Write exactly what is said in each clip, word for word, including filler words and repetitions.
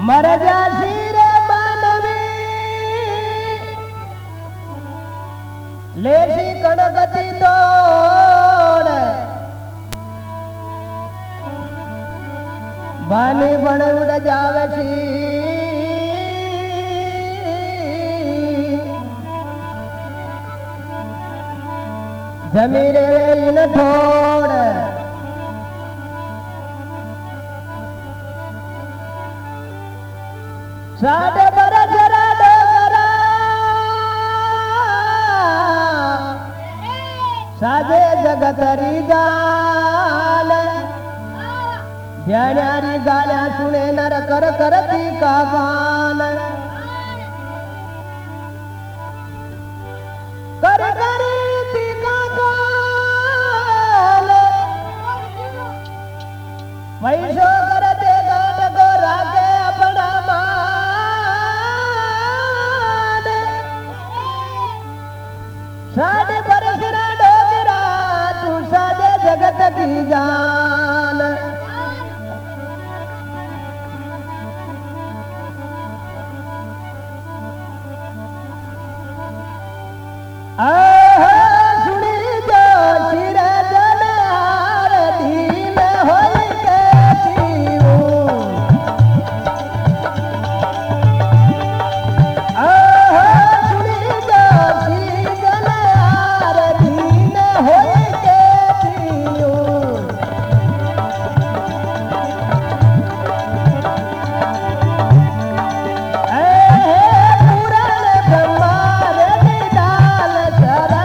मर जासी रे मानवी लेसी कणगति तोड़ बानी बण उड़ जावसी जमीरे इन ठोड़ साढ़े बरस राडो करा साजे जगतरी गाल ध्यानारी गाल्या सुने नर कर करती का बाल कर करती का बाल वैसो करते गाट को रागे अपना मान साढ़े बरस राडो करा तू साजे जगत की जान सुनी जो सिर जन आरती में होई के जीवूं सुनी जो सिर जन आरती में होई के जीवूं पुराण ब्रह्मा रे डाल सरा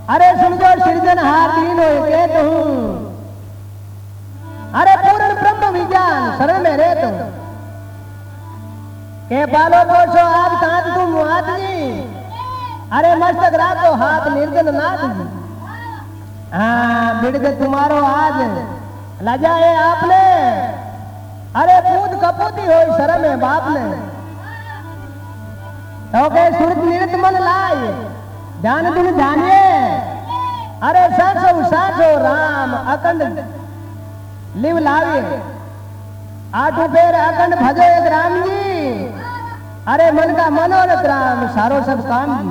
अरे सुनजो सृजनहार दीन हो के तू अरे पूर्ण ब्रह्म विज्ञान शरण में रहे तू के पालो पोषो आप तांत तुम मुआत जी अरे मस्तक राखो हाथ निर्जन नाथ जी हाँ बिड़ग तुम्हारो आज लजाए आपने अरे पूत कपूती हो शर्म है बाप ने तो के सूरज निरत मन लाए ध्यान दिन ध्यानिए अरे सासो सासो राम अखंड लिव लाविए आठू पेर अखंड भजो एक राम जी अरे मन का मनोरथ राम सारो सब काम जी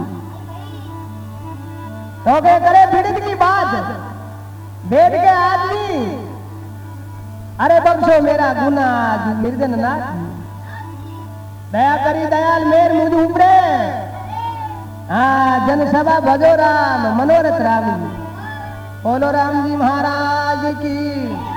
तो के करे पीड़ित की बात बैठ के आदमी अरे बख्शो मेरा गुना निर्जन नाथ दया करी दयाल मेर मुझ उपरे हाँ जन सभा भजो राम मनोरथ राम जी बोलो राम जी महाराज की